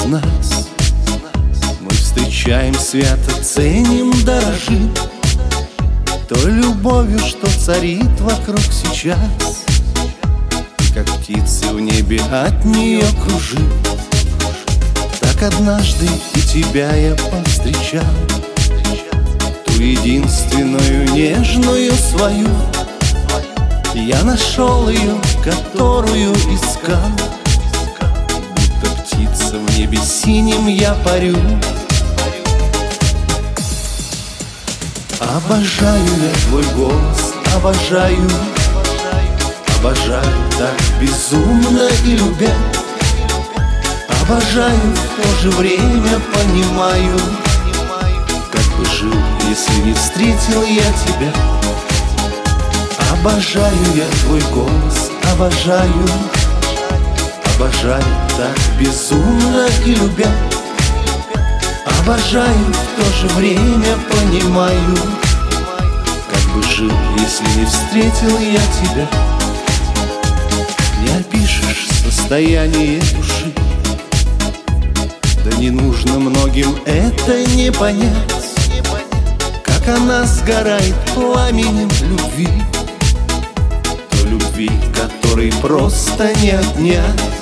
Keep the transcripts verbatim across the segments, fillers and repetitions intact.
нас. Мы встречаем свято, ценим, дорожим той любовью, что царит вокруг сейчас. И как птицы в небе от нее кружим, так однажды и тебя я повстречал, ту единственную нежную свою. Я нашел ее, которую искал, будто птица в небе синим я парю. Обожаю я твой голос, обожаю, обожаю так безумно и любя. Обожаю, в то же время понимаю, как бы жил, если не встретил я тебя. Обожаю я твой голос, обожаю, обожаю так безумно и любя. Обожаю, в то же время понимаю, как бы жил, если не встретил я тебя. Не опишешь состояние души, да не нужно многим это не понять, как она сгорает пламенем любви, той любви, которой просто не отнять.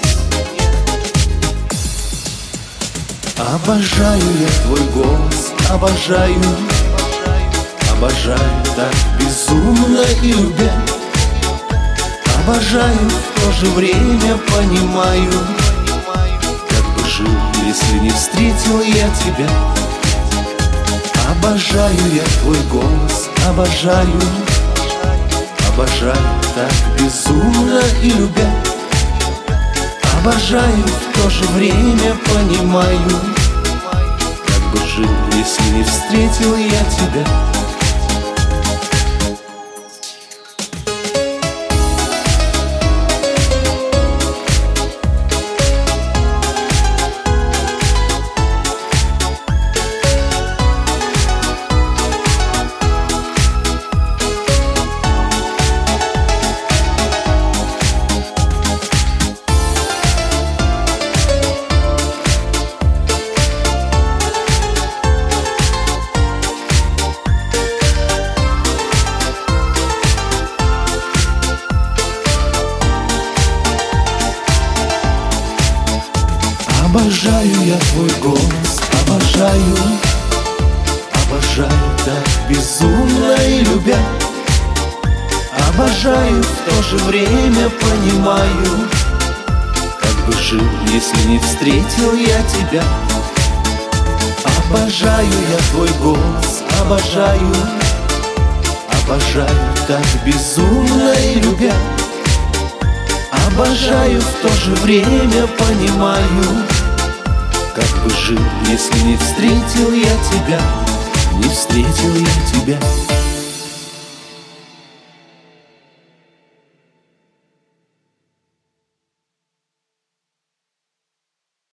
Обожаю я твой голос, обожаю, обожаю так безумно и любя. Обожаю, в то же время понимаю, как бы жил, если не встретил я тебя. Обожаю я твой голос, обожаю, обожаю так безумно и любя. Обожаю, в то же время понимаю, как бы жил, если не встретил я тебя. Обожаю я твой голос, обожаю, обожаю так безумно и любя. Обожаю, в то же время понимаю, как бы жил, если не встретил я тебя. Обожаю я твой голос, обожаю, обожаю так безумно и любя. Обожаю, в то же время понимаю, как бы жил, если не встретил я тебя, не встретил я тебя.